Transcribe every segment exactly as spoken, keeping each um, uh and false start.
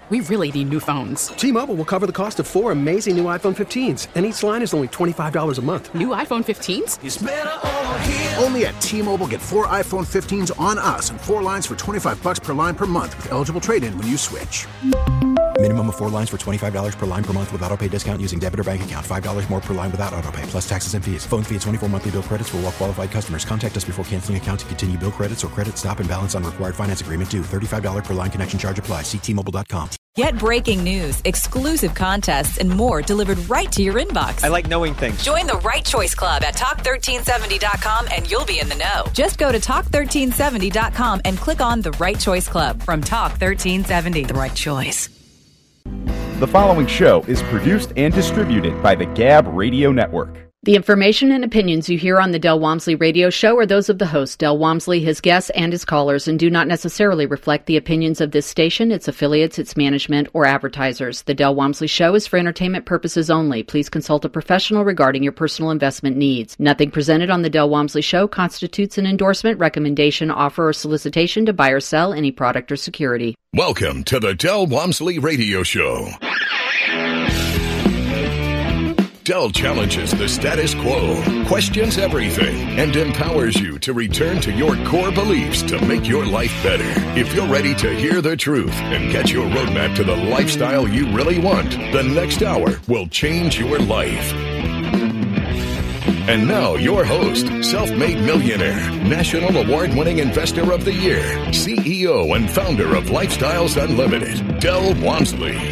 We really need new phones. T-Mobile will cover the cost of four amazing new iPhone fifteens, and each line is only twenty-five dollars a month. New iPhone fifteens? It's better over here. Only at T-Mobile, get four iPhone fifteens on us and four lines for twenty-five dollars per line per month with eligible trade-in when you switch. Minimum of four lines for twenty-five dollars per line per month with autopay discount using debit or bank account. five dollars more per line without autopay, plus taxes and fees. Phone fee at twenty-four monthly bill credits for well-qualified customers. Contact us before canceling account to continue bill credits or credit stop and balance on required finance agreement due. thirty-five dollars per line connection charge applies. See T Mobile dot com. Get breaking news, exclusive contests, and more delivered right to your inbox. I like knowing things. Join the Right Choice Club at talk thirteen seventy dot com and you'll be in the know. Just go to talk thirteen seventy dot com and click on the Right Choice Club from Talk thirteen seventy. The right choice. The following show is produced and distributed by the Gab Radio Network. The information and opinions you hear on the Del Walmsley Radio Show are those of the host, Del Walmsley, his guests, and his callers, and do not necessarily reflect the opinions of this station, its affiliates, its management, or advertisers. The Del Walmsley Show is for entertainment purposes only. Please consult a professional regarding your personal investment needs. Nothing presented on the Del Walmsley Show constitutes an endorsement, recommendation, offer, or solicitation to buy or sell any product or security. Welcome to the Del Walmsley Radio Show. Del challenges the status quo, questions everything, and empowers you to return to your core beliefs to make your life better. If you're ready to hear the truth and get your roadmap to the lifestyle you really want, the next hour will change your life. And now, your host, self-made millionaire, national award-winning investor of the year, C E O and founder of Lifestyles Unlimited, Del Walmsley.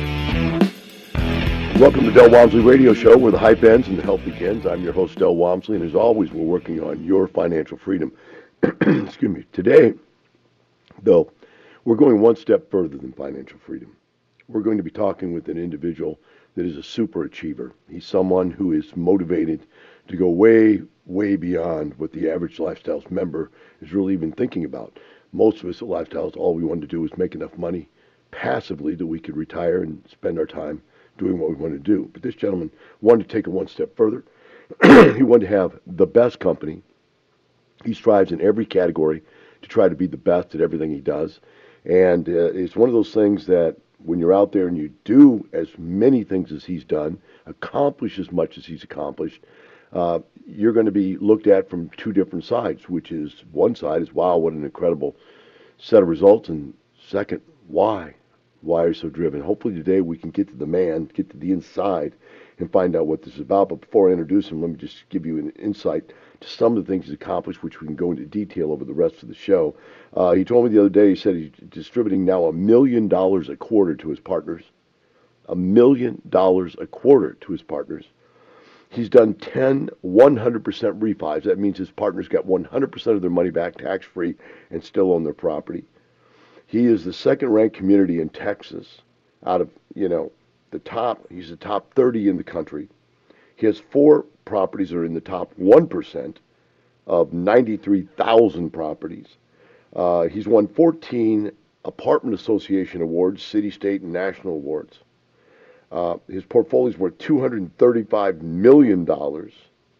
Welcome to Del Walmsley Radio Show, where the hype ends and the help begins. I'm your host, Del Walmsley, and as always, we're working on your financial freedom. Excuse me. Today, though, we're going one step further than financial freedom. We're going to be talking with an individual that is a super achiever. He's someone who is motivated to go way, way beyond what the average Lifestyles member is really even thinking about. Most of us at Lifestyles, all we want to do is make enough money passively that we could retire and spend our time doing what we want to do. But this gentleman wanted to take it one step further. He wanted to have the best company. He strives in every category to try to be the best at everything he does. And uh, it's one of those things that when you're out there and you do as many things as he's done, accomplish as much as he's accomplished, uh, you're going to be looked at from two different sides, which is one side is, wow, what an incredible set of results. And second, why? Why are you so driven? Hopefully today we can get to the man, get to the inside, and find out what this is about. But before I introduce him, let me just give you an insight to some of the things he's accomplished, which we can go into detail over the rest of the show. Uh, he told me the other day, he said he's distributing now a million dollars a quarter to his partners. A million dollars a quarter to his partners. He's done ten one hundred percent refis. That means his partners got one hundred percent of their money back tax-free and still own their property. He is the second-ranked community in Texas out of, you know, the top. He's the top thirty in the country. He has four properties that are in the top one percent of ninety-three thousand properties. Uh, he's won fourteen Apartment Association awards, city, state, and national awards. Uh, his portfolio is worth two hundred thirty-five million dollars.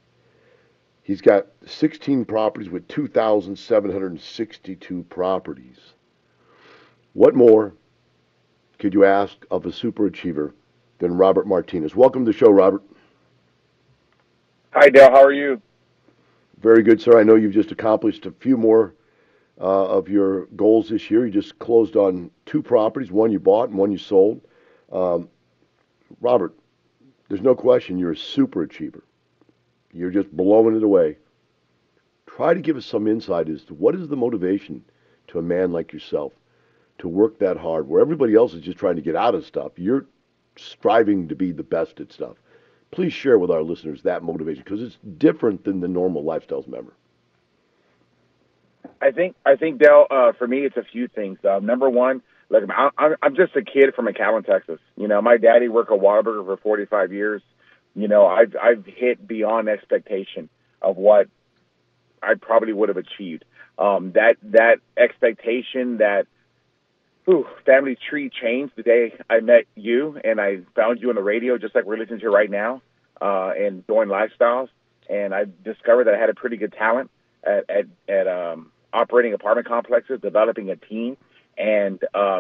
He's got sixteen properties with two thousand seven hundred sixty-two properties. What more could you ask of a super achiever than Robert Martinez? Welcome to the show, Robert. Hi, Dale. How are you? Very good, sir. I know you've just accomplished a few more uh, of your goals this year. You just closed on two properties, one you bought and one you sold. Um, Robert, there's no question you're a super achiever. You're just blowing it away. Try to give us some insight as to what is the motivation to a man like yourself to work that hard, where everybody else is just trying to get out of stuff. You're striving to be the best at stuff. Please share with our listeners that motivation, because it's different than the normal Lifestyles member. I think, I think, Dale, uh, for me, it's a few things. Uh, number one, look, I'm, I'm just a kid from McAllen, Texas. You know, my daddy worked at Whataburger for forty-five years. You know, I've, I've hit beyond expectation of what I probably would have achieved. Um, that, that expectation, that Ooh, family tree changed the day I met you, and I found you on the radio, just like we're listening to right now, uh, and doing Lifestyles. And I discovered that I had a pretty good talent at at, at um, operating apartment complexes, developing a team, and um,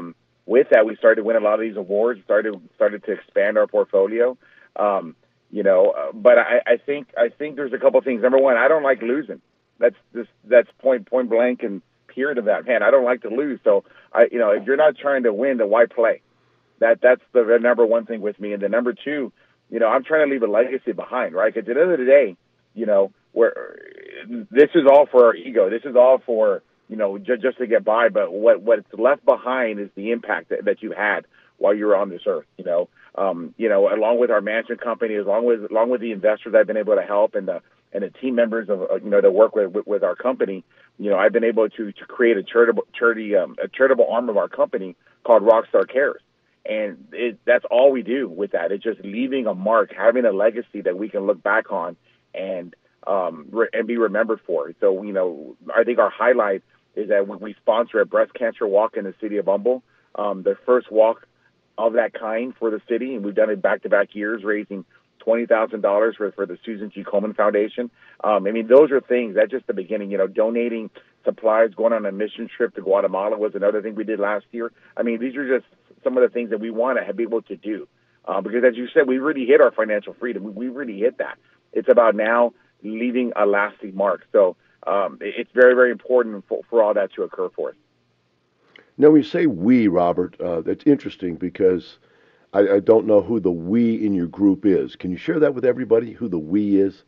with that, we started to win a lot of these awards, started started to expand our portfolio. Um, you know, uh, but I, I think I think there's a couple of things. Number one, I don't like losing. That's this that's point point blank and period of that. Man, I don't like to lose. So I, you know, if you're not trying to win, then why play? That that's the number one thing with me. And the number two, you know, I'm trying to leave a legacy behind, right? Because at the end of the day, you know, where this is all for our ego. This is all for, you know, just, just to get by. But what what's left behind is the impact that, that you had while you were on this earth. You know, um, you know, along with our management company, along with along with the investors I've been able to help, and the and the team members of you know that work with, with with our company. You know, I've been able to to create a charitable charity um, a charitable arm of our company called Rockstar Cares. And it, that's all we do with that. It's just leaving a mark, having a legacy that we can look back on and um, re- and be remembered for. So, you know, I think our highlight is that we sponsor a breast cancer walk in the city of Humble, um, the first walk of that kind for the city. And we've done it back-to-back years, raising twenty thousand dollars for, for the Susan G. Komen Foundation. Um, I mean, those are things, that's just the beginning. You know, donating supplies, going on a mission trip to Guatemala was another thing we did last year. I mean, these are just some of the things that we want to be able to do. Uh, because as you said, we really hit our financial freedom. We, we really hit that. It's about now leaving a lasting mark. So um, it's very, very important for, for all that to occur for us. Now, when you say we, Robert, uh, that's interesting because I, I don't know who the we in your group is. Can you share that with everybody, who the we is?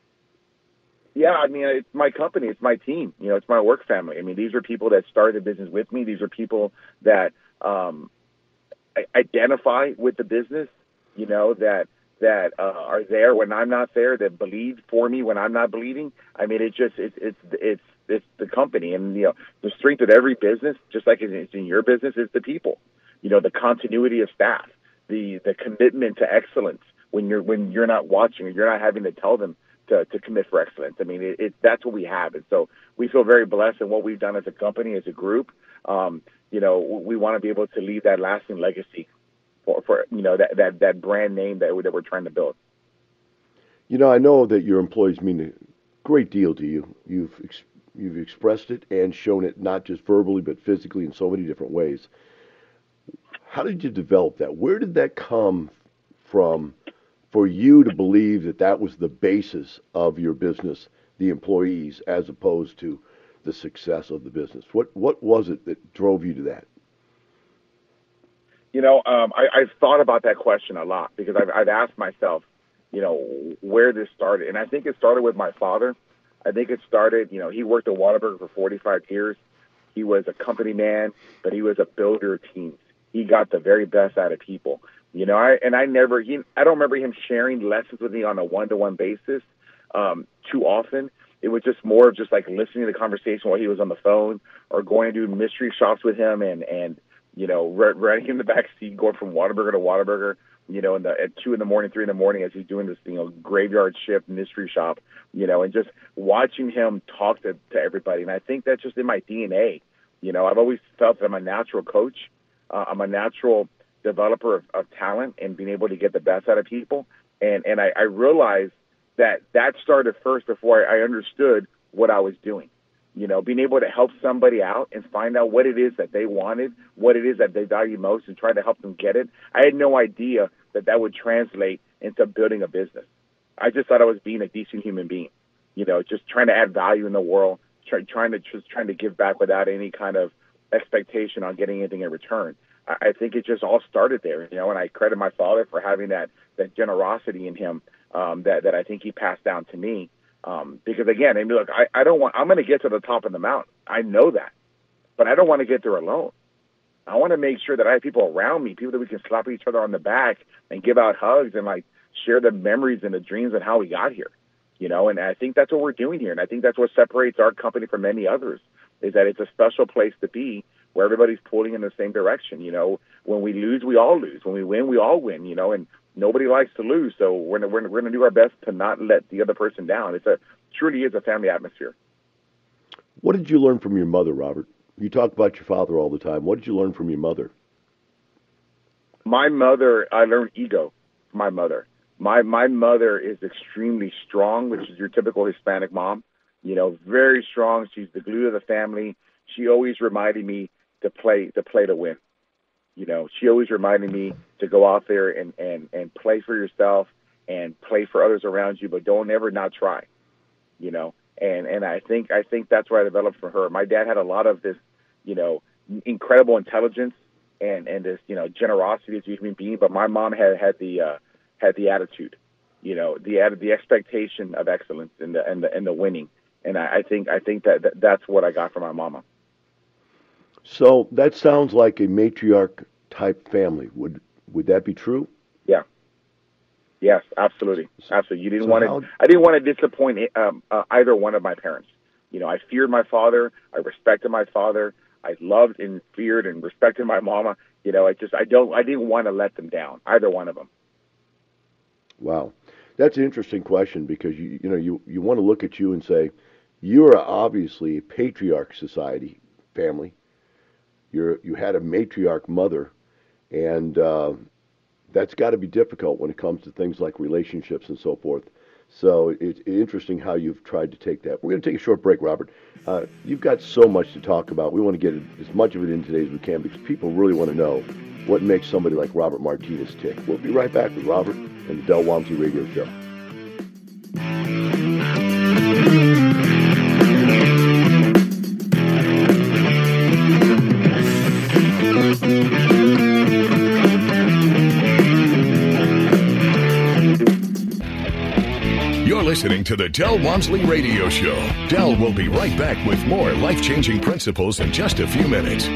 Yeah, I mean, it's my company. It's my team. You know, it's my work family. I mean, these are people that started the business with me. These are people that um, identify with the business, you know, that that uh, are there when I'm not there, that believe for me when I'm not believing. I mean, it just it's it's it's it's the company, and you know, the strength of every business, just like it's in your business, is the people. You know, the continuity of staff, the the commitment to excellence when you're when you're not watching, or you're not having to tell them to to commit for excellence. I mean, it, it that's what we have, and so we feel very blessed in what we've done as a company, as a group. Um, you know, we want to be able to leave that lasting legacy for, for you know, that, that, that brand name that, we, that we're trying to build. You know, I know that your employees mean a great deal to you. You've ex- you've expressed it and shown it not just verbally but physically in so many different ways. How did you develop that? Where did that come from for you to believe that that was the basis of your business, the employees, as opposed to the success of the business? What what was it that drove you to that? You know, um, I, I've thought about that question a lot because I've, I've asked myself, you know, where this started. And I think it started with my father. I think it started, you know, he worked at Whataburger for forty-five years. He was a company man, but he was a builder of teams. He got the very best out of people. You know, I, and I never, he, I don't remember him sharing lessons with me on a one-to-one basis um, too often. It was just more of just like listening to the conversation while he was on the phone, or going to do mystery shops with him, and, and you know, riding in the back seat, going from Whataburger to Whataburger, you know, in the, at two in the morning, three in the morning, as he's doing this, you know, graveyard shift mystery shop, you know, and just watching him talk to, to everybody. And I think that's just in my D N A. You know, I've always felt that I'm a natural coach. Uh, I'm a natural developer of, of talent and being able to get the best out of people. And, and I, I realized that that started first before I understood what I was doing. You know, being able to help somebody out and find out what it is that they wanted, what it is that they value most, and try to help them get it. I had no idea that that would translate into building a business. I just thought I was being a decent human being, you know, just trying to add value in the world, try, trying to just trying to give back without any kind of expectation on getting anything in return. I, I think it just all started there, you know, and I credit my father for having that, that generosity in him um, that, that I think he passed down to me. Um, because again, I mean, look, I, I don't want, I'm going to get to the top of the mountain. I know that, but I don't want to get there alone. I want to make sure that I have people around me, people that we can slap each other on the back and give out hugs and like share the memories and the dreams and how we got here, you know? And I think that's what we're doing here. And I think that's what separates our company from many others, is that it's a special place to be where everybody's pulling in the same direction. You know, when we lose, we all lose. When we win, we all win, you know, and nobody likes to lose. So we're, we're, we're going to do our best to not let the other person down. It's a, truly is a family atmosphere. What did you learn from your mother, Robert? You talk about your father all the time. What did you learn from your mother? My mother, I learned ego from my mother. My, my mother is extremely strong, which is your typical Hispanic mom, you know, very strong. She's the glue of the family. She always reminded me to play, to play to win. You know, she always reminded me to go out there and, and, and play for yourself and play for others around you, but don't ever not try, you know. And and I think I think that's what I developed from her. My dad had a lot of this, you know, incredible intelligence and, and this, you know, generosity as a human being, but my mom had had the uh, had the attitude, you know, the the expectation of excellence and the and the and the winning. And I, I think I think that, that that's what I got from my mama. So that sounds like a matriarch type family. Would would that be true? Yeah. Yes, absolutely, absolutely. You didn't So want how- to. I didn't want to disappoint um, uh, either one of my parents. You know, I feared my father. I respected my father. I loved and feared and respected my mama. You know, I just I don't I didn't want to let them down, either one of them. Wow, that's an interesting question because you you know you, you want to look at you and say you are obviously a patriarch society family. You're you had a matriarch mother, and uh, that's got to be difficult when it comes to things like relationships and so forth. So it's interesting how you've tried to take that. We're going to take a short break, Robert. Uh, you've got so much to talk about. We want to get as much of it in today as we can because people really want to know what makes somebody like Robert Martinez tick. We'll be right back with Robert and the Del Walmsley Radio Show. You're listening to the Del Walmsley Radio Show. Del will be right back with more life-changing principles in just a few minutes.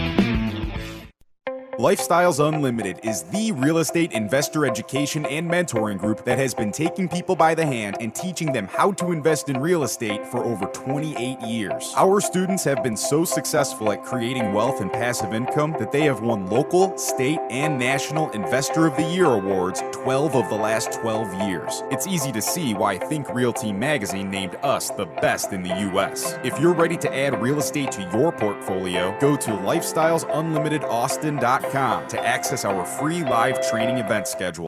Lifestyles Unlimited is the real estate investor education and mentoring group that has been taking people by the hand and teaching them how to invest in real estate for over twenty-eight years. Our students have been so successful at creating wealth and passive income that they have won local, state, and national Investor of the Year awards twelve of the last twelve years. It's easy to see why Think Realty magazine named us the best in the U S. If you're ready to add real estate to your portfolio, go to lifestyles unlimited austin dot com to access our free live training event schedule.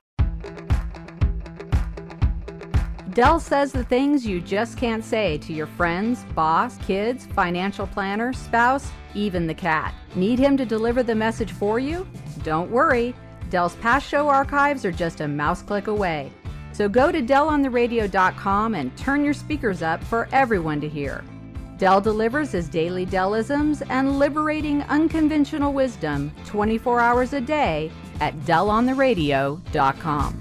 Del says the things you just can't say to your friends, boss, kids, financial planner, spouse, even the cat. Need him to deliver the message for you? Don't worry. Del's past show archives are just a mouse click away. So go to del on the radio dot com and turn your speakers up for everyone to hear. Del delivers his daily Delisms and liberating unconventional wisdom twenty-four hours a day at del on the radio dot com.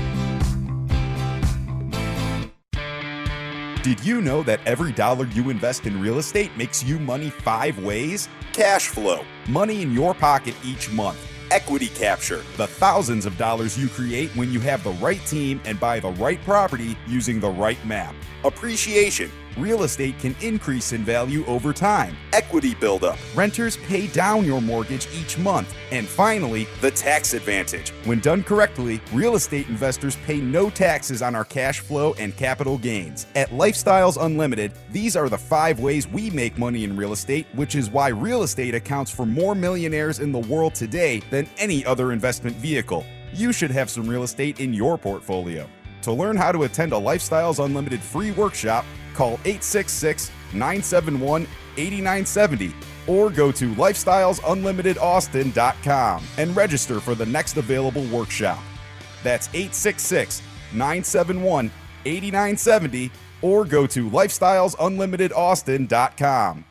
Did you know that every dollar you invest in real estate makes you money five ways? Cash flow, money in your pocket each month. Equity capture, the thousands of dollars you create when you have the right team and buy the right property using the right map. Appreciation, real estate can increase in value over time. Equity buildup, renters pay down your mortgage each month. And finally, the tax advantage. When done correctly, real estate investors pay no taxes on our cash flow and capital gains. At Lifestyles Unlimited, these are the five ways we make money in real estate, which is why real estate accounts for more millionaires in the world today than any other investment vehicle. You should have some real estate in your portfolio. To learn how to attend a Lifestyles Unlimited free workshop, call eight six six, nine seven one, eight nine seven zero or go to lifestyles unlimited austin dot com and register for the next available workshop. That's eight six six, nine seven one, eight nine seven zero or go to lifestyles unlimited austin dot com.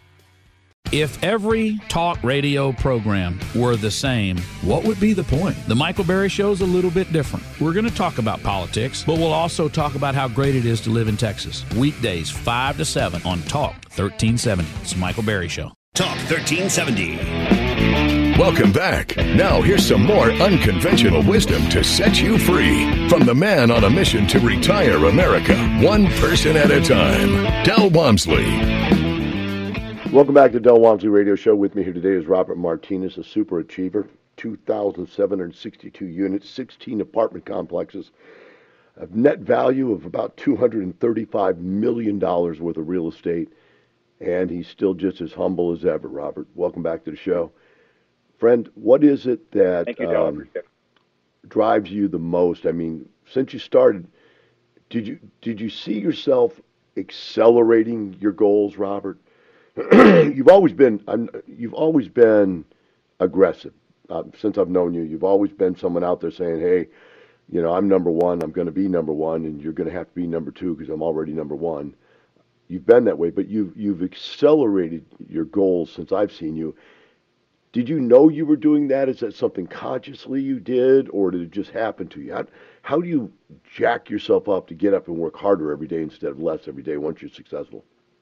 If every talk radio program were the same, what would be the point? The Michael Berry Show is a little bit different. We're going to talk about politics, but we'll also talk about how great it is to live in Texas. Weekdays, five to seven on Talk thirteen seventy. It's the Michael Berry Show. Talk thirteen seventy. Welcome back. Now here's some more unconventional wisdom to set you free from the man on a mission to retire America, one person at a time, Del Walmsley. Welcome back to the Del Walmsley Radio Show. With me here today is Robert Martinez, a super achiever, two thousand seven hundred sixty-two units, sixteen apartment complexes, a net value of about two hundred thirty-five million dollars worth of real estate, and he's still just as humble as ever. Robert, welcome back to the show. Friend, what is it that Thank you, Del. um, drives you the most? I mean, since you started, did you did you see yourself accelerating your goals, Robert? You've always been I'm, you've always been aggressive. Uh, since I've known you, you've always been someone out there saying, hey, you know, I'm number one, I'm going to be number one, and you're going to have to be number two because I'm already number one. You've been that way, but you've, you've accelerated your goals since I've seen you. Did you know you were doing that? Is that something consciously you did, or did it just happen to you? How, how do you jack yourself up to get up and work harder every day instead of less every day once you're successful?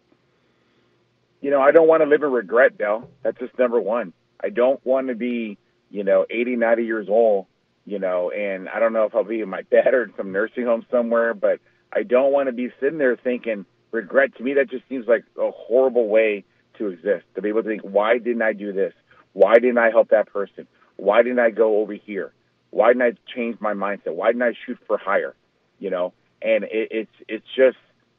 You know, I don't want to live in regret, Del. That's just number one. I don't want to be, you know, eighty, ninety years old, you know, and I don't know if I'll be in my bed or in some nursing home somewhere, but I don't want to be sitting there thinking regret. To me, that just seems like a horrible way to exist, to be able to think, why didn't I do this? Why didn't I help that person? Why didn't I go over here? Why didn't I change my mindset? Why didn't I shoot for higher? You know, and it, it's it's just,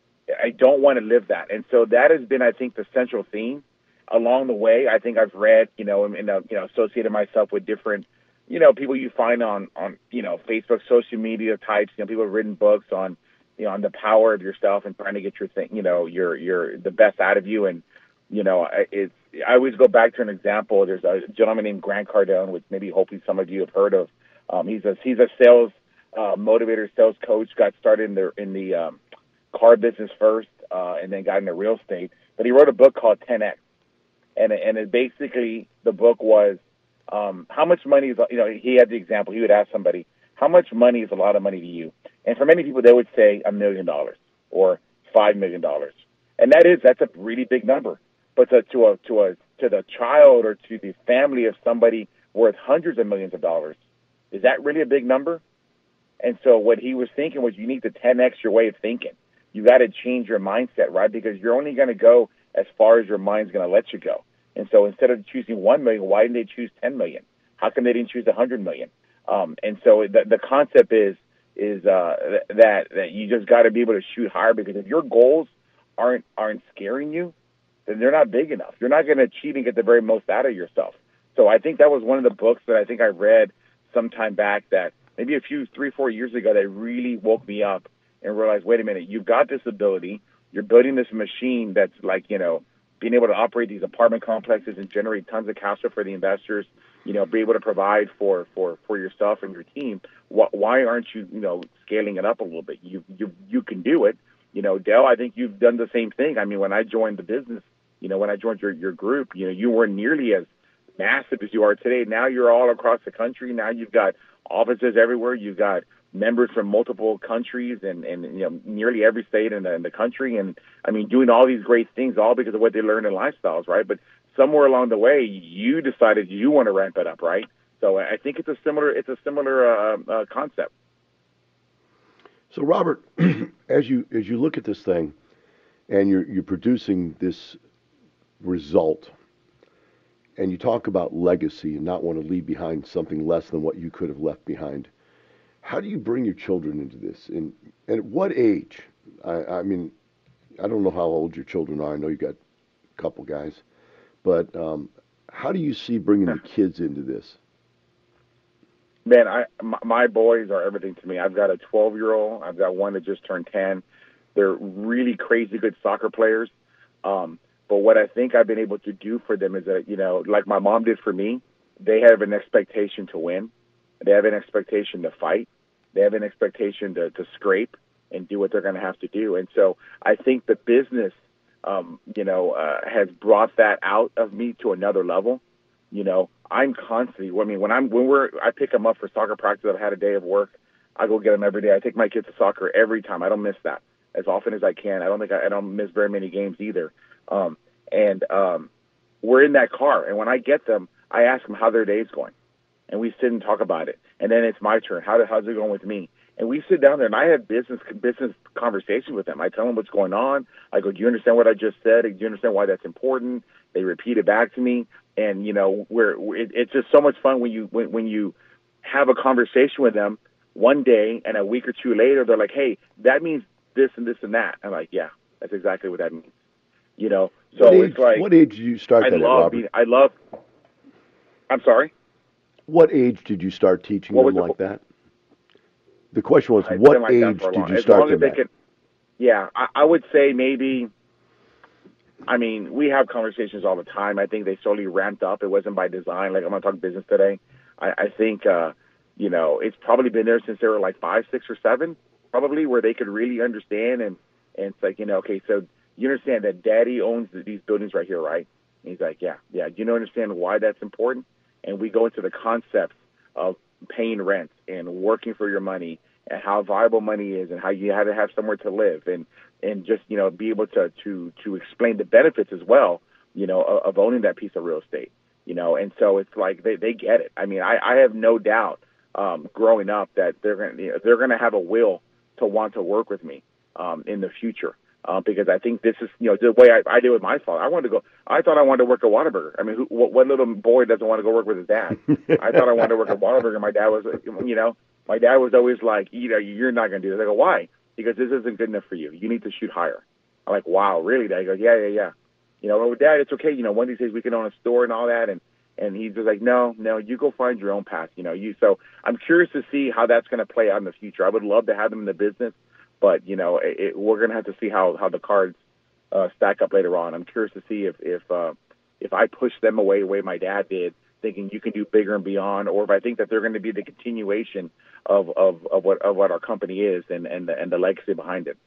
I don't want to live that. And so that has been, I think, the central theme along the way. I think I've read, you know, and, and uh, you know, associated myself with different, you know, people you find on, on, you know, Facebook, social media types. You know, people have written books on, you know, on the power of yourself and trying to get your thing, you know, your your the best out of you. And you know, it's, I always go back to an example. There's a gentleman named Grant Cardone, which maybe hopefully some of you have heard of. Um, he's a he's a sales uh, motivator, sales coach. Got started in the in the um, car business first, uh, and then got into real estate. But he wrote a book called ten X, and and it basically the book was um, how much money is, you know, he had the example. He would ask somebody, how much money is a lot of money to you? And for many people, they would say a million dollars or five million dollars, and that is that's a really big number. But to, to a to a to the child or to the family of somebody worth hundreds of millions of dollars, is that really a big number? And so what he was thinking was, you need to ten X your way of thinking. You got to change your mindset, right? Because you're only going to go as far as your mind's going to let you go. And so instead of choosing one million, why didn't they choose ten million? How come they didn't choose a hundred million? Um, and so the the concept is is uh, that that you just got to be able to shoot higher, because if your goals aren't aren't scaring you, then they're not big enough. You're not going to achieve and get the very most out of yourself. So I think that was one of the books that I think I read some time back, that maybe a few, three, four years ago, that really woke me up and realized, wait a minute, you've got this ability. You're building this machine that's like, you know, being able to operate these apartment complexes and generate tons of cash flow for the investors, you know, be able to provide for, for, for yourself and your team. Why aren't you, you know, scaling it up a little bit? You, you, you can do it. You know, Del, I think you've done the same thing. I mean, when I joined the business, you know, when I joined your, your group, you know, you weren't nearly as massive as you are today. Now you're all across the country. Now you've got offices everywhere. You've got members from multiple countries and, and you know, nearly every state in the, in the country. And, I mean, doing all these great things, all because of what they learned in lifestyles, right? But somewhere along the way, you decided you want to ramp it up, right? So I think it's a similar it's a similar uh, uh, concept. So, Robert, as you as you look at this thing, and you're you're producing this result, and you talk about legacy and not want to leave behind something less than what you could have left behind, how do you bring your children into this? And, and at what age? I, I mean, I don't know how old your children are. I know you got a couple guys, but um, how do you see bringing the kids into this? Man, I my, my boys are everything to me. I've got a twelve-year-old. I've got one that just turned ten. They're really crazy good soccer players. Um, but what I think I've been able to do for them is that, you know, like my mom did for me, they have an expectation to win. They have an expectation to fight. They have an expectation to, to scrape and do what they're going to have to do. And so I think the business, um, you know, uh, has brought that out of me to another level. You know, I'm constantly, I mean, when I'm, when we're, I pick them up for soccer practice. I've had a day of work. I go get them every day. I take my kids to soccer every time. I don't miss that as often as I can. I don't think I, I don't miss very many games either. Um, and um, we're in that car. And when I get them, I ask them how their day's going. And we sit and talk about it. And then it's my turn. How how's it going with me? And we sit down there, and I have business business conversations with them. I tell them what's going on. I go, do you understand what I just said? Do you understand why that's important? They repeat it back to me. And, you know, we're, it, it's just so much fun when you when, when you have a conversation with them one day, and a week or two later, they're like, hey, that means this and this and that. I'm like, yeah, that's exactly what that means. You know, so what age, it's like, what age did you start I that love at, Robert? Being, I love, I'm sorry? What age did you start teaching What them was like the, that? The question was, I've what been like that age for a did long- you as start long as them they at? can, yeah, I, I would say maybe, I mean, we have conversations all the time. I think they slowly ramped up. It wasn't by design. Like, I'm going to talk business today. I, I think, uh, you know, it's probably been there since they were like five, six, or seven, probably, where they could really understand. And, and it's like, you know, okay, so you understand that Daddy owns these buildings right here, right? And he's like, yeah, yeah. Do you know, understand why that's important? And we go into the concepts of paying rent and working for your money and how valuable money is and how you have to have somewhere to live and, and just, you know, be able to, to, to explain the benefits as well, you know, of, of owning that piece of real estate, you know. And so it's like they, they get it. I mean, I, I have no doubt um, growing up that they're going to, you know, they're going to have a will to want to work with me um, in the future. Uh, because I think this is, you know, the way I, I did with my father. I wanted to go. I thought I wanted to work at Whataburger. I mean, who, what, what little boy doesn't want to go work with his dad? I thought I wanted to work at Whataburger. My dad was, you know, my dad was always like, you know, you're not going to do this. I go, why? Because this isn't good enough for you. You need to shoot higher. I'm like, wow, really? Dad? He goes, yeah, yeah, yeah. You know, well, Dad, it's okay. You know, one of these days we can own a store and all that. And and he's just like, no, no, you go find your own path. You know, you. So I'm curious to see how that's going to play out in the future. I would love to have them in the business. But, you know, it, it, we're going to have to see how, how the cards uh, stack up later on. I'm curious to see if if, uh, if I push them away the way my dad did, thinking you can do bigger and beyond, or if I think that they're going to be the continuation of, of, of what of what our company is and, and, the, and the legacy behind it.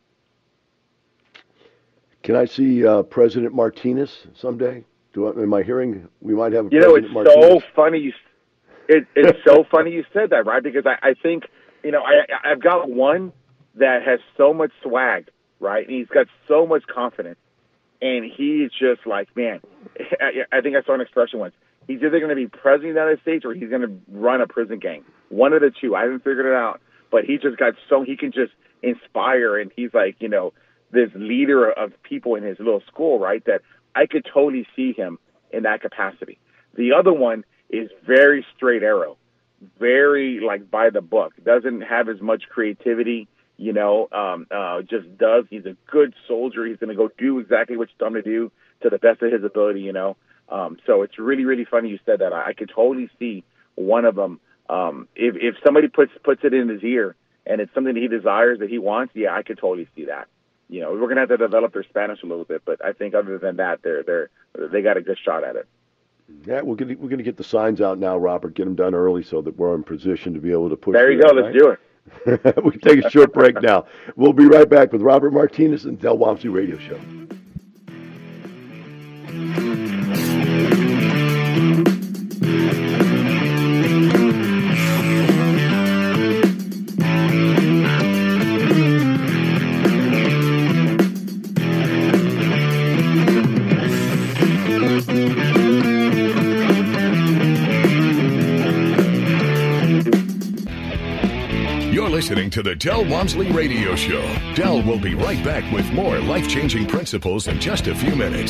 Can I see uh, President Martinez someday? Do I, am I hearing we might have a you know, President it's Martinez? so funny. You, it, it's so funny you said that, right? Because I, I think, you know, I, I've got one that has so much swag, right? And he's got so much confidence. And he's just like, man, I, I think I saw an expression once. He's either going to be president of the United States or he's going to run a prison gang. One of the two. I haven't figured it out. But he just got so, he can just inspire. And he's like, you know, this leader of people in his little school, right, that I could totally see him in that capacity. The other one is very straight arrow, very like by the book, doesn't have as much creativity. You know, um, uh, just does. He's a good soldier. He's going to go do exactly what you tell him to do to the best of his ability, you know. Um, so it's really, really funny you said that. I, I could totally see one of them. Um, if, if somebody puts puts it in his ear and it's something that he desires, that he wants, yeah, I could totally see that. You know, we're going to have to develop their Spanish a little bit, but I think other than that, they're they're they got a good shot at it. Yeah, we're going to, we're going to get the signs out now, Robert. Get them done early so that we're in position to be able to push. There you go. Let's right? do it. We can take a short break now. We'll be right back with Robert Martinez and Del Walmsley Radio Show. Listening to the Del Walmsley Radio Show. Del will be right back with more life-changing principles in just a few minutes.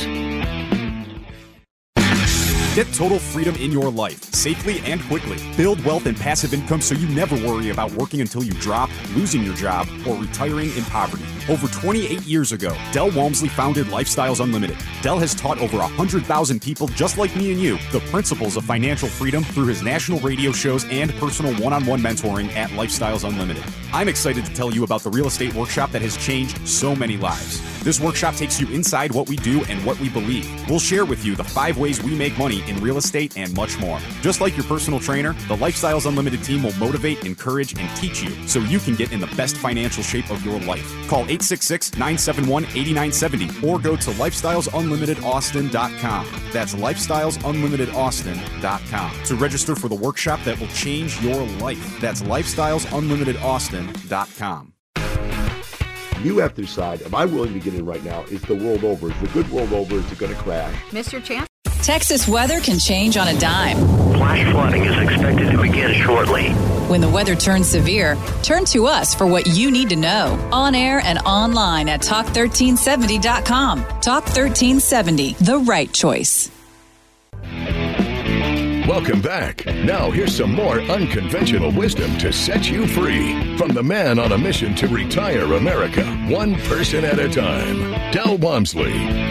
Get total freedom in your life, safely and quickly. Build wealth and passive income so you never worry about working until you drop, losing your job, or retiring in poverty. Over twenty-eight years ago, Del Walmsley founded Lifestyles Unlimited. Del has taught over one hundred thousand people just like me and you the principles of financial freedom through his national radio shows and personal one-on-one mentoring at Lifestyles Unlimited. I'm excited to tell you about the real estate workshop that has changed so many lives. This workshop takes you inside what we do and what we believe. We'll share with you the five ways we make money in real estate and much more. Just like your personal trainer, the Lifestyles Unlimited team will motivate, encourage, and teach you so you can get in the best financial shape of your life. Call eight six six, nine seven one, eight nine seven zero or go to lifestyles unlimited austin dot com. That's lifestyles unlimited austin dot com to register for the workshop that will change your life. That's lifestyles unlimited austin dot com. You have to decide, am I willing to get in right now? Is the world over? Is the good world over? Is it going to crash? Missed your chance? Texas weather can change on a dime. Flash flooding is expected to begin shortly. When the weather turns severe, turn to us for what you need to know. On air and online at talk thirteen seventy dot com. Talk thirteen seventy, the right choice. Welcome back. Now here's some more unconventional wisdom to set you free. From the man on a mission to retire America, one person at a time, Del Walmsley.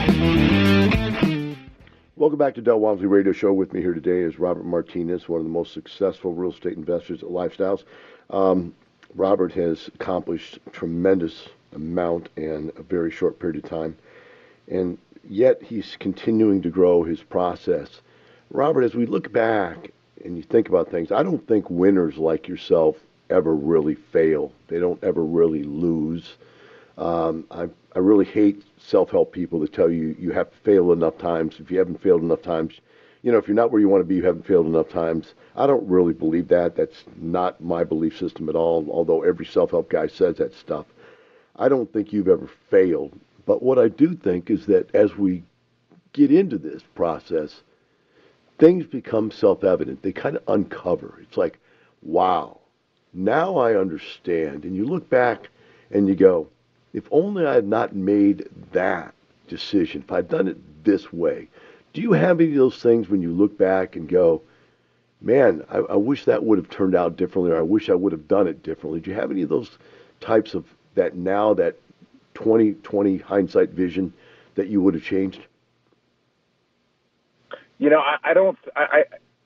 Welcome back to Del Walmsley Radio Show. With me here today is Robert Martinez, one of the most successful real estate investors at Lifestyles. Um, Robert has accomplished a tremendous amount in a very short period of time, and yet he's continuing to grow his process. Robert, as we look back and you think about things, I don't think winners like yourself ever really fail. They don't ever really lose. Um, I, I really hate self-help people that tell you you have to fail enough times. If you haven't failed enough times, you know, if you're not where you want to be, you haven't failed enough times. I don't really believe that. That's not my belief system at all, although every self-help guy says that stuff. I don't think you've ever failed. But what I do think is that as we get into this process, things become self-evident. They kind of uncover. It's like, wow, now I understand. And you look back and you go, if only I had not made that decision, if I'd done it this way. Do you have any of those things when you look back and go, man, I, I wish that would have turned out differently, or I wish I would have done it differently? Do you have any of those types of that now, that twenty twenty hindsight vision that you would have changed? You know, I, I don't. I,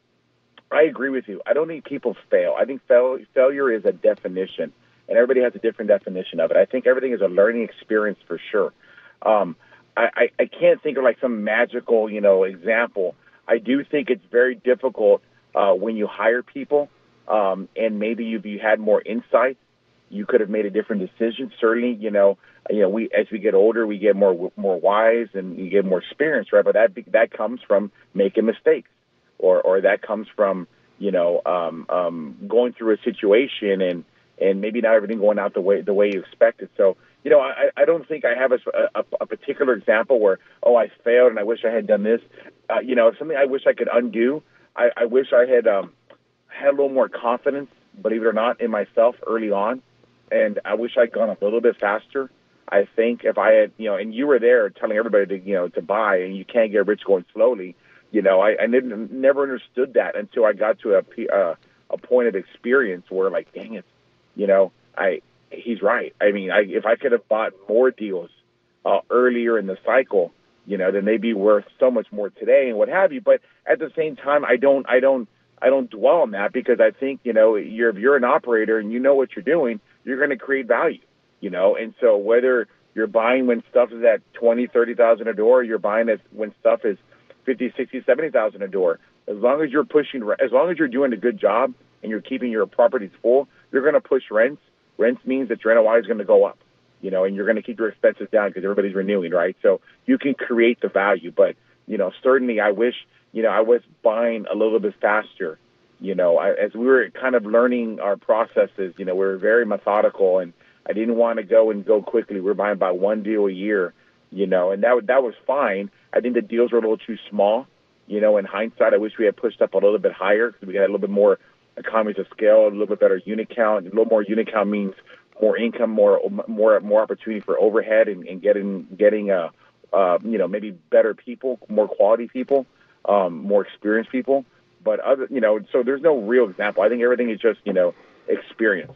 I I agree with you. I don't think people fail. I think fail, failure is a definition, and everybody has a different definition of it. I think everything is a learning experience for sure. Um, I, I, I can't think of like some magical, you know, example. I do think it's very difficult uh, when you hire people, um, and maybe if you had more insight, you could have made a different decision. Certainly, you know, you know, we as we get older, we get more more wise and you get more experience, right? But that that comes from making mistakes, or or that comes from you know um, um, going through a situation and and maybe not everything going out the way the way you expected. So, you know, I, I don't think I have a, a, a particular example where, oh, I failed and I wish I had done this. Uh, you know, something I wish I could undo. I, I wish I had um, had a little more confidence, believe it or not, in myself early on. And I wish I'd gone a little bit faster. I think if I had, you know, and you were there telling everybody to, you know, to buy, and you can't get rich going slowly. You know, I, I didn't, never understood that until I got to a, uh, a point of experience where, like, dang it, you know, I, he's right. I mean, I, if I could have bought more deals uh, earlier in the cycle, you know, then they'd be worth so much more today and what have you. But at the same time, I don't, I don't, I don't dwell on that, because I think, you know, you're, if you're an operator and you know what you're doing, you're going to create value, you know. And so whether you're buying when stuff is at twenty, thirty thousand a door, or you're buying it when stuff is fifty, sixty, seventy thousand a door, as long as you're pushing, as long as you're doing a good job and you're keeping your properties full, you're going to push rents. Rents means that your N O I is going to go up, you know, and you're going to keep your expenses down because everybody's renewing, right? So you can create the value. But, you know, certainly I wish, you know, I was buying a little bit faster. You know, I, as we were kind of learning our processes, you know, we were very methodical, and I didn't want to go and go quickly. We were buying about one deal a year, you know, and that that was fine. I think the deals were a little too small. You know, in hindsight, I wish we had pushed up a little bit higher because we had a little bit more economies of scale, a little bit better unit count. A little more unit count means more income, more more more opportunity for overhead, and, and getting getting uh, uh you know, maybe better people, more quality people, um, more experienced people. But other, you know, so there's no real example. I think everything is just, you know, experience.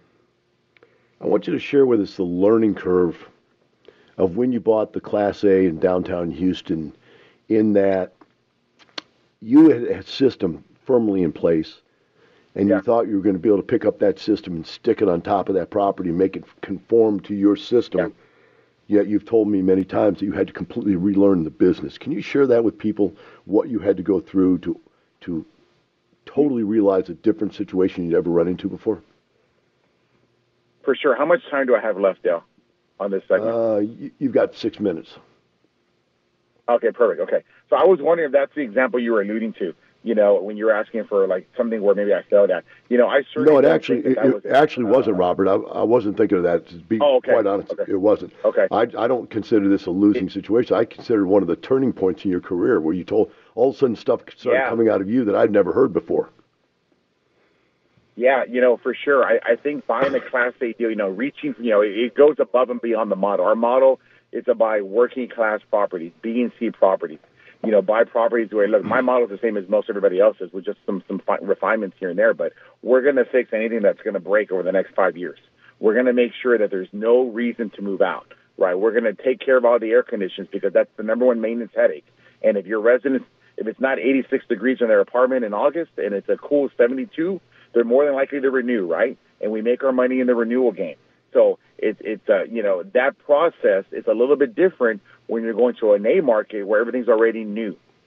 I want you to share with us the learning curve of when you bought the Class A in downtown Houston, in that you had a system firmly in place, and yeah. you thought you were going to be able to pick up that system and stick it on top of that property and make it conform to your system. Yeah. Yet you've told me many times that you had to completely relearn the business. Can you share that with people, what you had to go through to to totally realize a different situation you'd ever run into before? For sure. How much time do I have left, Dale, on this segment? Uh, you, you've got six minutes. Okay, perfect. Okay. So I was wondering if that's the example you were alluding to, you know, when you were asking for, like, something where maybe I failed at. You know, I certainly No, it don't actually, think that it, that was, it actually uh, wasn't, Robert. I, I wasn't thinking of that. To be oh, okay. quite honest, okay. it wasn't. Okay. I, I don't consider this a losing situation. I consider it one of the turning points in your career where you told, all of a sudden stuff started yeah. coming out of you that I'd never heard before. Yeah, you know, for sure. I, I think buying a Class A deal, you know, reaching, you know, it, it goes above and beyond the model. Our model is to buy working class properties, B and C properties. You know, buy properties where, look, my model is the same as most everybody else's with just some, some fi- refinements here and there, but we're going to fix anything that's going to break over the next five years. We're going to make sure that there's no reason to move out, right? We're going to take care of all the air conditions because that's the number one maintenance headache. And if your residents, if it's not eighty-six degrees in their apartment in August and it's a cool seventy-two, they're more than likely to renew, right? And we make our money in the renewal game. So it's, it's uh, you know, that process is a little bit different when you're going to an A market where everything's already new.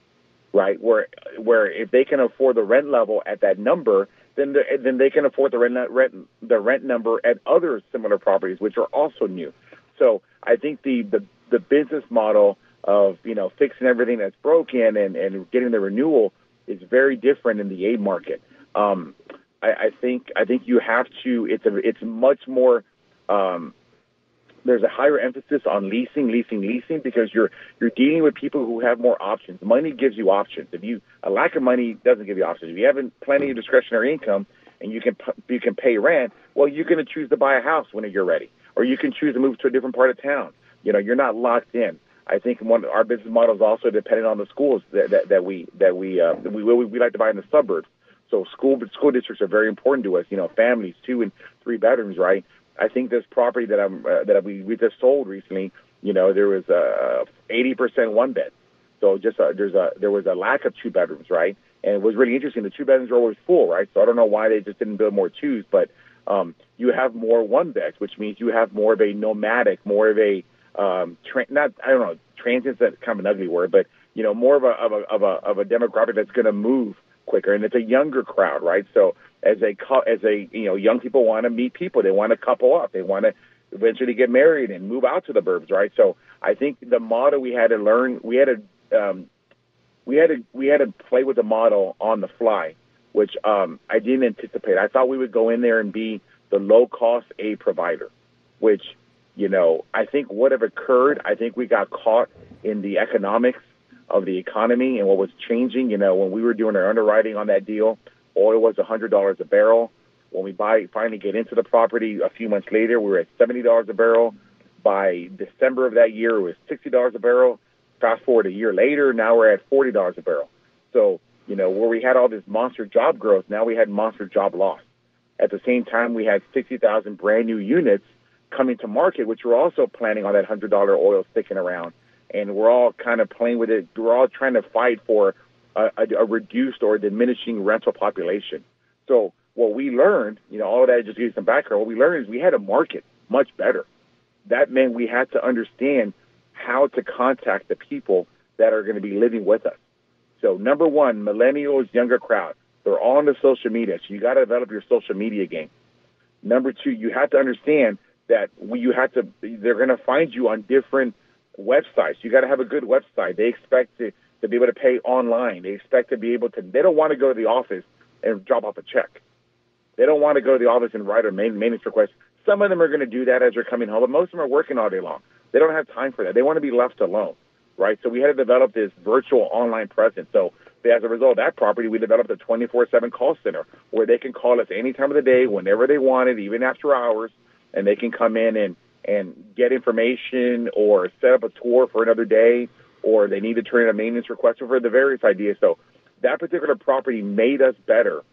right? Where where if they can afford the rent level at that number, then the, then they can afford the rent, rent the rent number at other similar properties, which are also new. So I think the the, the business model of, you know, fixing everything that's broken and, and getting the renewal is very different in the A market. Um, I, I think I think you have to. It's a it's much more. Um, There's a higher emphasis on leasing, leasing, leasing, because you're you're dealing with people who have more options. Money gives you options. If you a lack of money doesn't give you options. If you have plenty of discretionary income and you can you can pay rent, well, you're going to choose to buy a house when you're ready, or you can choose to move to a different part of town. You know, you're not locked in. I think one our business model is also dependent on the schools that that, that we that we, uh, we we we like to buy in the suburbs. So school school districts are very important to us. You know, families, two and three bedrooms, right? I think this property that I'm uh, that we, we just sold recently, you know, there was a eighty percent one bed. So just a, there's a there was a lack of two bedrooms, right? And it was really interesting. The two bedrooms were always full, right? So I don't know why they just didn't build more twos, but um, you have more one beds, which means you have more of a nomadic, more of a um, tra- not I don't know, transient's that's kind of an ugly word, but you know, more of a of a of a of a demographic that's going to move quicker, and it's a younger crowd, right? So as a as a you know, young people want to meet people, they want to couple up, they want to eventually get married and move out to the burbs, right? So I think the model we had to learn, we had to um, we had to we had to play with the model on the fly, which um, I didn't anticipate. I thought we would go in there and be the low cost A provider, which, you know, I think would have occurred. I think we got caught in the economics of the economy and what was changing. You know, when we were doing our underwriting on that deal, oil was one hundred dollars a barrel. When we buy, finally get into the property a few months later, we were at seventy dollars a barrel. By December of that year, it was sixty dollars a barrel. Fast forward a year later, now we're at forty dollars a barrel. So, you know, where we had all this monster job growth, now we had monster job loss. At the same time, we had sixty thousand brand new units coming to market, which we're also planning on that one hundred dollars oil sticking around. And we're all kind of playing with it. We're all trying to fight for a, a, a reduced or diminishing rental population. So what we learned, you know, all of that just gives you some background. What we learned is we had to market much better. That meant we had to understand how to contact the people that are going to be living with us. So number one, millennials, younger crowd, they're all on the social media. So you got to develop your social media game. Number two, you have to understand that we, you have to, they're going to find you on different websites. You got to have a good website. They expect to, to be able to pay online. They expect to be able to, they don't want to go to the office and drop off a check. They don't want to go to the office and write a maintenance request. Some of them are going to do that as they're coming home, but most of them are working all day long. They don't have time for that. They want to be left alone, right? So we had to develop this virtual online presence. So as a result of that property, we developed a twenty-four seven call center where they can call us any time of the day, whenever they want it, even after hours, and they can come in and and get information or set up a tour for another day, or they need to turn in a maintenance request for the various ideas. So that particular property made us better,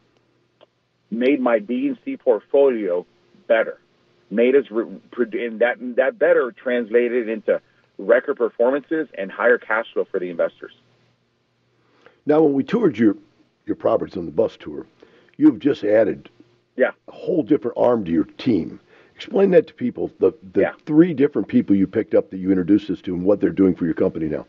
made my B and C portfolio better, made us, re- and that, that better translated into record performances and higher cash flow for the investors. Now, when we toured your, your properties on the bus tour, you've just added yeah. a whole different arm to your team. Explain that to people, the, the yeah. three different people you picked up that you introduced us to and what they're doing for your company now.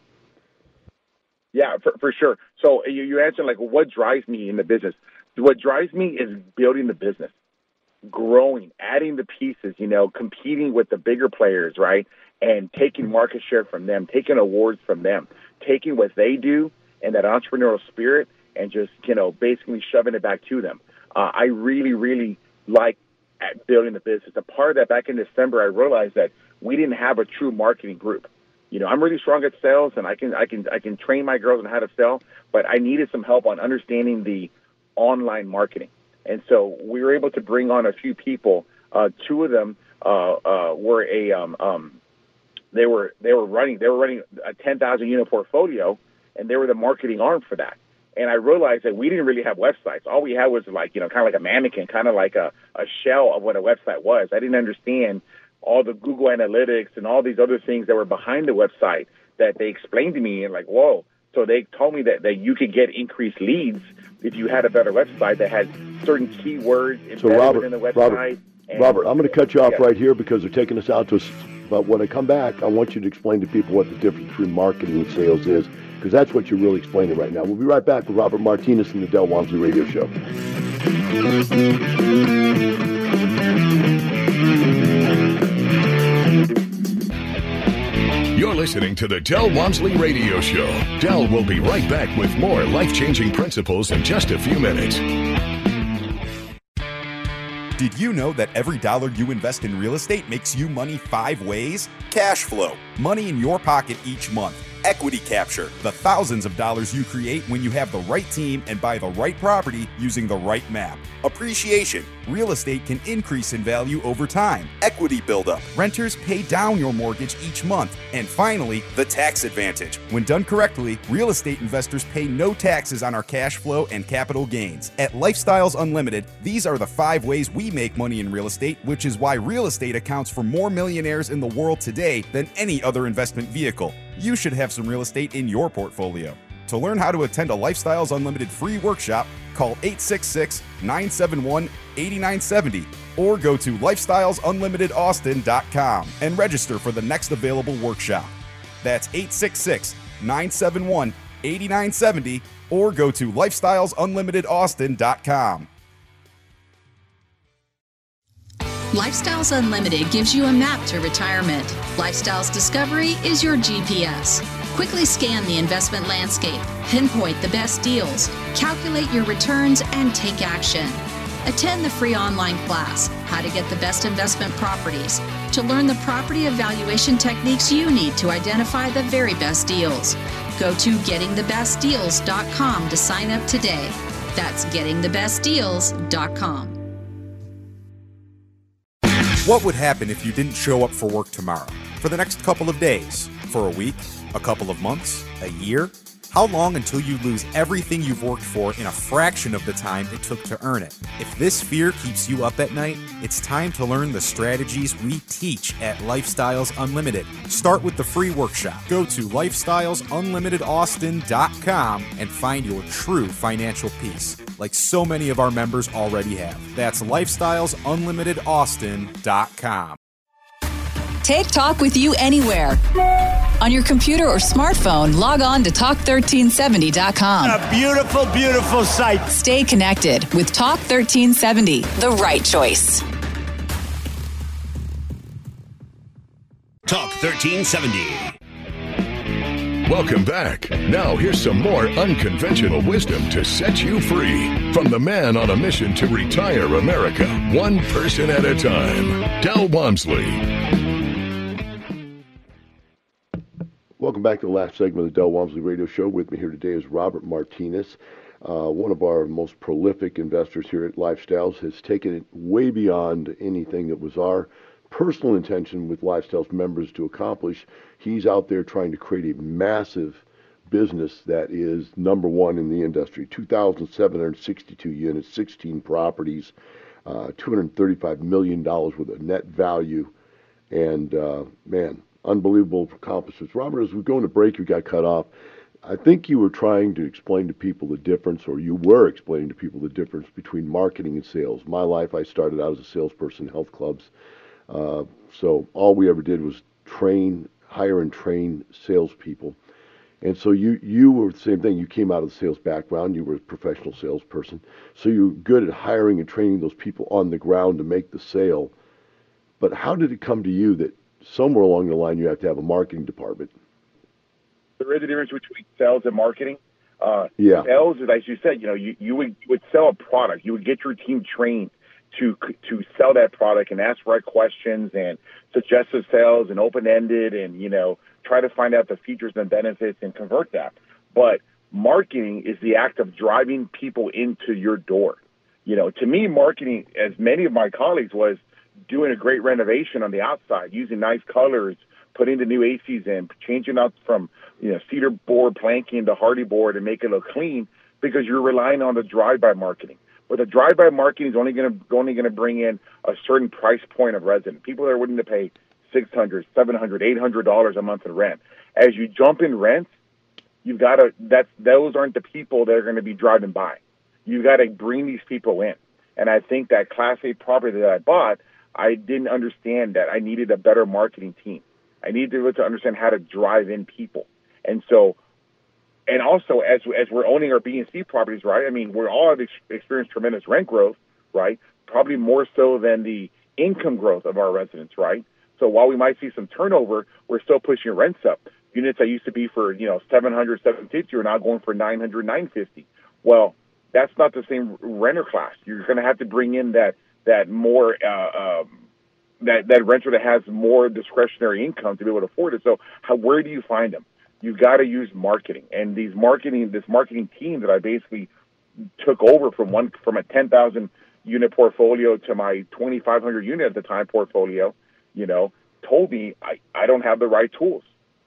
Yeah, for, for sure. So you, you answered, like, what drives me in the business? What drives me is building the business, growing, adding the pieces, you know, competing with the bigger players, right, and taking market share from them, taking awards from them, taking what they do and that entrepreneurial spirit and just, you know, basically shoving it back to them. Uh, I really, really like at building the business. A part of that, back in December, I realized that we didn't have a true marketing group. You know, I'm really strong at sales, and I can I can I can train my girls on how to sell, but I needed some help on understanding the online marketing. And so we were able to bring on a few people. Uh, two of them uh, uh, were a um, um, they were they were running they were running a ten thousand unit portfolio, and they were the marketing arm for that. And I realized that we didn't really have websites. All we had was, like, you know, kind of like a mannequin, kind of like a, a shell of what a website was. I didn't understand all the Google Analytics and all these other things that were behind the website that they explained to me, and like, whoa. So they told me that, that you could get increased leads if you had a better website that had certain keywords embedded so Robert, within the website. Robert, and, Robert, I'm going to cut you off yeah. right here because they're taking us out to a But when I come back, I want you to explain to people what the difference between marketing and sales is, because that's what you're really explaining right now. We'll be right back with Robert Martinez and the Del Walmsley Radio Show. You're listening to the Del Walmsley Radio Show. Del will be right back with more life-changing principles in just a few minutes. Did you know that every dollar you invest in real estate makes you money five ways? Cash flow, money in your pocket each month. Equity capture, the thousands of dollars you create when you have the right team and buy the right property using the right map. Appreciation, real estate can increase in value over time. Equity buildup, renters pay down your mortgage each month. And finally, the tax advantage. When done correctly, real estate investors pay no taxes on our cash flow and capital gains. At Lifestyles Unlimited, these are the five ways we make money in real estate, which is why real estate accounts for more millionaires in the world today than any other investment vehicle. You should have some real estate in your portfolio. To learn how to attend a Lifestyles Unlimited free workshop, call eight six six, nine seven one, eight nine seven zero or go to lifestyles unlimited austin dot com and register for the next available workshop. That's eight six six, nine seven one, eight nine seven zero or go to lifestyles unlimited austin dot com. Lifestyles Unlimited gives you a map to retirement. Lifestyles Discovery is your G P S. Quickly scan the investment landscape, pinpoint the best deals, calculate your returns, and take action. Attend the free online class, How to Get the Best Investment Properties, to learn the property evaluation techniques you need to identify the very best deals. Go to getting the best deals dot com to sign up today. That's getting the best deals dot com. What would happen if you didn't show up for work tomorrow? For the next couple of days? For a week? A couple of months? A year? How long until you lose everything you've worked for in a fraction of the time it took to earn it? If this fear keeps you up at night, it's time to learn the strategies we teach at Lifestyles Unlimited. Start with the free workshop. Go to lifestyles unlimited austin dot com and find your true financial peace, like so many of our members already have. That's lifestyles unlimited austin dot com. Take talk with you anywhere. On your computer or smartphone, log on to talk thirteen seventy dot com. A beautiful, beautiful site. Stay connected with Talk thirteen seventy, the right choice. Talk thirteen seventy. Welcome back. Now here's some more unconventional wisdom to set you free from the man on a mission to retire America, one person at a time, Del Walmsley. Welcome back to the last segment of the Del Walmsley Radio Show. With me here today is Robert Martinez, uh, one of our most prolific investors here at Lifestyles. Has taken it way beyond anything that was our personal intention with Lifestyles members to accomplish. He's out there trying to create a massive business that is number one in the industry. two thousand seven hundred sixty-two units, sixteen properties, uh, two hundred thirty-five million dollars worth of net value, and uh, man, unbelievable accomplishments. Robert, as we go into break, you got cut off. I think you were trying to explain to people the difference, or you were explaining to people the difference between marketing and sales. My life, I started out as a salesperson in health clubs. Uh, so all we ever did was train, hire and train salespeople. And so you, you were the same thing. You came out of the sales background. You were a professional salesperson. So you were good at hiring and training those people on the ground to make the sale. But how did it come to you that somewhere along the line you have to have a marketing department? There is a difference between sales and marketing. Uh, yeah. Sales is, as you said, you know, you, you would you would sell a product. You would get your team trained to to sell that product and ask right questions and suggestive sales and open-ended and, you know, try to find out the features and benefits and convert that. But marketing is the act of driving people into your door. You know, to me, marketing, as many of my colleagues, was doing a great renovation on the outside, using nice colors, putting the new A Cs in, changing out from, you know, cedar board planking to hardy board and make it look clean, because you're relying on the drive-by marketing. But the drive-by marketing is only going to only going to bring in a certain price point of resident. People that are willing to pay six hundred dollars, seven hundred dollars, eight hundred dollars a month in rent. As you jump in rent, you've got to, that's, those aren't the people that are going to be driving by. You've got to bring these people in. And I think that Class A property that I bought, I didn't understand that I needed a better marketing team. I needed to, be able to understand how to drive in people. And so, and also as as we're owning our B and C properties, right? I mean, we're all have ex- experienced tremendous rent growth, right? Probably more so than the income growth of our residents, right? So while we might see some turnover, we're still pushing rents up. Units that used to be for, you know, seven hundred, seven fifty are now going for nine hundred, nine fifty. Well, that's not the same renter class. You're going to have to bring in that that more uh, um, that that renter that has more discretionary income to be able to afford it. So how, where do you find them? You've got to use marketing, and these marketing this marketing team that I basically took over from one from a ten thousand unit portfolio to my twenty-five hundred unit at the time portfolio, you know, told me I, I don't have the right tools.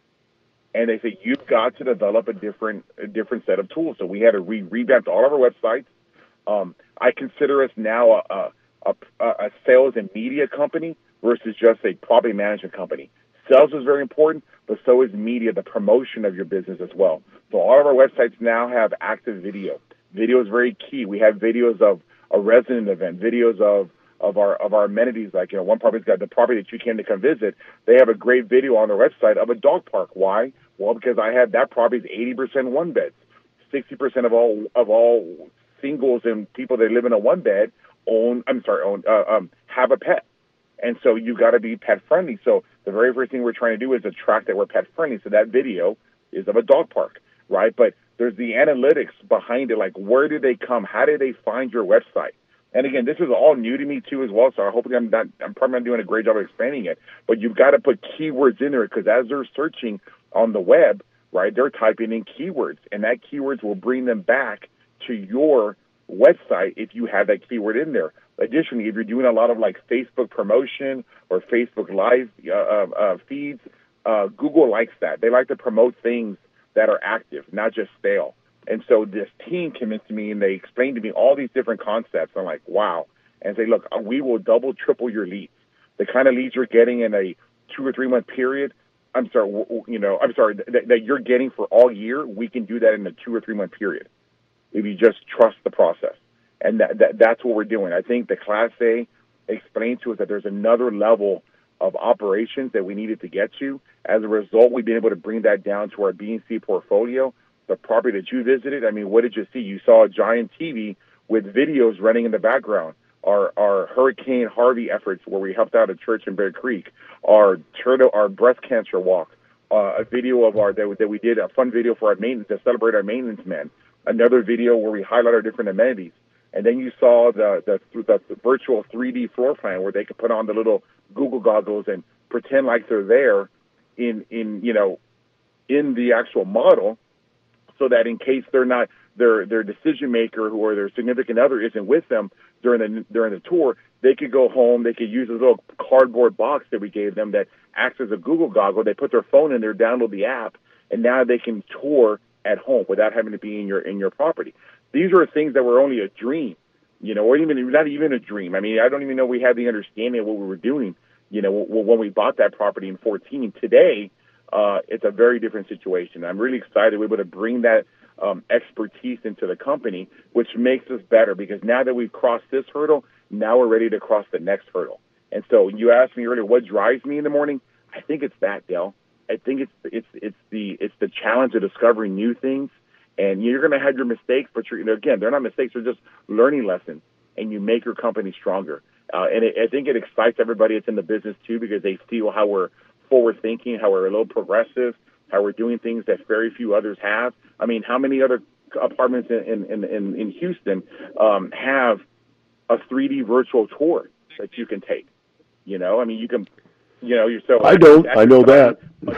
And they say, you've got to develop a different a different set of tools. So we had to re- revamp all of our websites. Um, I consider us now a, a, a, a sales and media company versus just a property management company. Sales is very important, but so is media, the promotion of your business as well. So all of our websites now have active video. Video is very key. We have videos of a resident event, videos of of our of our amenities, like, you know, one property's got the property that you came to come visit. They have a great video on their website of a dog park. Why? Well, because I had that property's eighty percent one beds. sixty percent of all of all singles and people that live in a one bed own, I'm sorry, own, uh, um, have a pet. And so you got to be pet friendly. So the very first thing we're trying to do is attract that we're pet friendly. So that video is of a dog park, right? But there's the analytics behind it, like where did they come? How did they find your website? And again, this is all new to me too as well, so hopefully I'm not, I'm probably not doing a great job of explaining it. But you've got to put keywords in there, because as they're searching on the web, right, they're typing in keywords, and that keywords will bring them back to your website if you have that keyword in there. Additionally, if you're doing a lot of like Facebook promotion or Facebook Live uh, uh, feeds, uh, Google likes that. They like to promote things that are active, not just stale. And so this team came into me and they explained to me all these different concepts. I'm like, wow. And say, look, we will double, triple your leads. The kind of leads you're getting in a two or three month period, I'm sorry, you know, I'm sorry, that, that you're getting for all year, we can do that in a two or three month period if you just trust the process. And that, that that's what we're doing. I think the Class A explained to us that there's another level of operations that we needed to get to. As a result, we've been able to bring that down to our B and C portfolio. The property that you visited, I mean, what did you see? You saw a giant T V with videos running in the background. Our our Hurricane Harvey efforts, where we helped out a church in Bear Creek. Our turtle, our breast cancer walk. Uh, a video of our that, that we did, a fun video for our maintenance to celebrate our maintenance men. Another video where we highlight our different amenities. And then you saw the the, the the virtual three D floor plan where they could put on the little Google goggles and pretend like they're there in in you know in the actual model. So that in case they're not their their decision maker or their significant other isn't with them during the during the tour, they could go home. They could use a little cardboard box that we gave them that acts as a Google goggle. They put their phone in there, download the app, and now they can tour at home without having to be in your in your property. These are things that were only a dream, you know, or even not even a dream. I mean, I don't even know we had the understanding of what we were doing, you know, when we bought that property in fourteen. Today, Uh, it's a very different situation. I'm really excited we're able to bring that um, expertise into the company, which makes us better, because now that we've crossed this hurdle, now we're ready to cross the next hurdle. And so you asked me earlier, what drives me in the morning? I think it's that, Del. I think it's it's it's the it's the challenge of discovering new things. And you're going to have your mistakes, but you're, again, they're not mistakes; they're just learning lessons, and you make your company stronger. Uh, and it, I think it excites everybody that's in the business too, because they feel how we're forward thinking, how we're a little progressive, how we're doing things that very few others have. I mean, how many other apartments in in in, in Houston um, have a three D virtual tour that you can take? You know, I mean, you can, you know, you're so. I don't. I know that.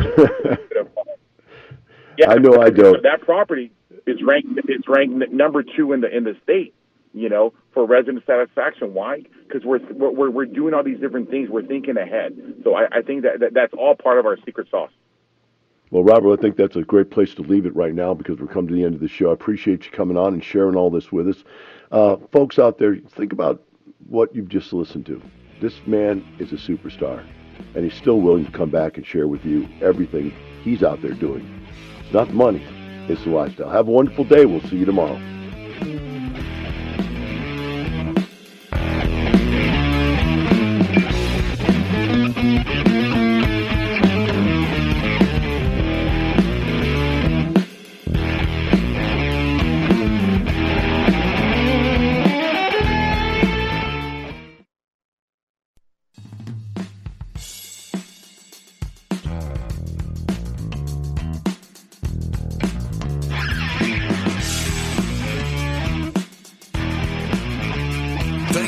Yeah, I know I don't. That property is ranked. It's ranked number two in the in the state. You know, for resident satisfaction. Why? Because we're, we're we're doing all these different things. We're thinking ahead. So I, I think that, that that's all part of our secret sauce. Well, Robert, I think that's a great place to leave it right now, because we're coming to the end of the show. I appreciate you coming on and sharing all this with us. Uh, folks out there, think about what you've just listened to. This man is a superstar, and he's still willing to come back and share with you everything he's out there doing. It's not the money, it's the lifestyle. Have a wonderful day. We'll see you tomorrow.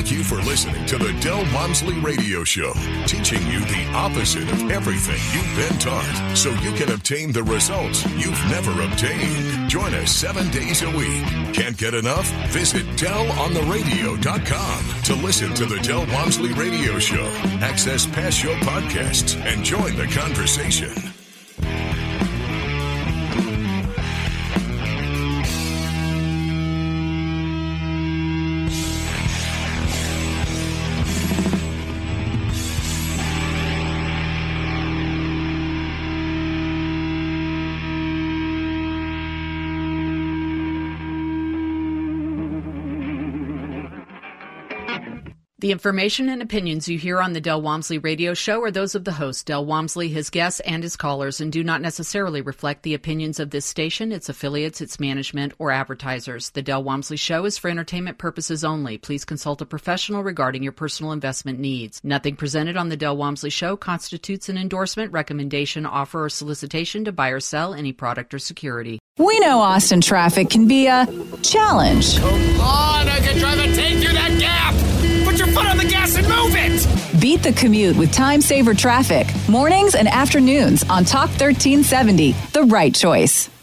Thank you for listening to the Del Walmsley Radio Show, teaching you the opposite of everything you've been taught so you can obtain the results you've never obtained. Join us seven days a week. Can't get enough? Visit del on the radio dot com to listen to the Del Walmsley Radio Show, access past show podcasts, and join the conversation. The information and opinions you hear on the Del Walmsley Radio Show are those of the host, Del Walmsley, his guests, and his callers, and do not necessarily reflect the opinions of this station, its affiliates, its management, or advertisers. The Del Walmsley Show is for entertainment purposes only. Please consult a professional regarding your personal investment needs. Nothing presented on the Del Walmsley Show constitutes an endorsement, recommendation, offer, or solicitation to buy or sell any product or security. We know Austin traffic can be a challenge. Come on, I can drive a tank through that gap! Put your foot on the gas and move it! Beat the commute with time saver traffic. Mornings and afternoons on Talk thirteen seventy, the right choice.